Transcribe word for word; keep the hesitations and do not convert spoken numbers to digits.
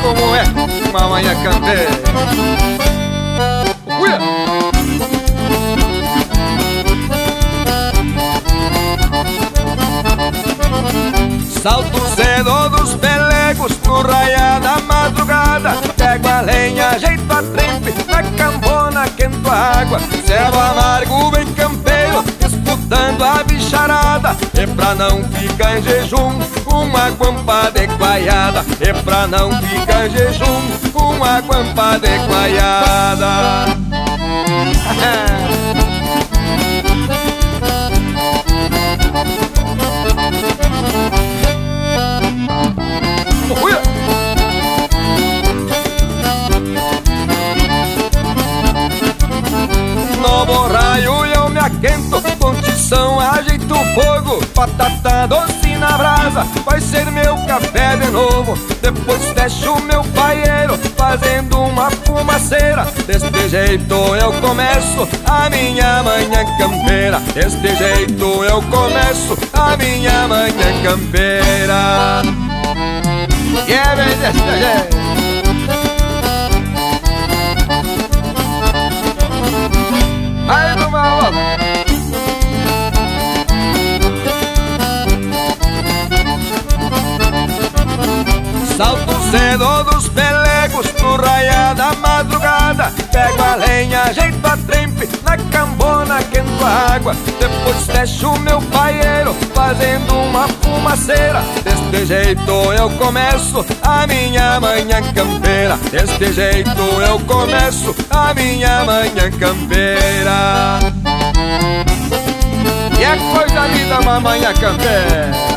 como é uma manhã campeira. Uia! Salto cedo dos pelegos no raiar da madrugada, pego a lenha, ajeito a trempe, na cambona quento a água, cego amargo bem campeiro, disputando a bicharada. E pra não ficar em jejum, uma guampa de guaiada. E pra não ficar em jejum, uma guampa de guaiada. No borraio eu me aquento, com tição ajeito o fogo, batata doce na brasa, vai ser meu café de novo. Depois fecho meu paieiro, fazendo uma fumaceira. Deste jeito eu começo a minha manhã campeira. Deste jeito eu começo a minha manhã campeira. E é bem deste jeito. Vai no mal. Salto cedo dos pelegos no raiar da madrugada, pego a lenha, ajeito a trempe, na cambona quento a água. Depois fecho meu paieiro, fazendo uma fumaceira. Deste jeito eu começo a minha manhã campeira. Deste jeito eu começo a minha manhã campeira. E é coisa linda uma manhã campeira.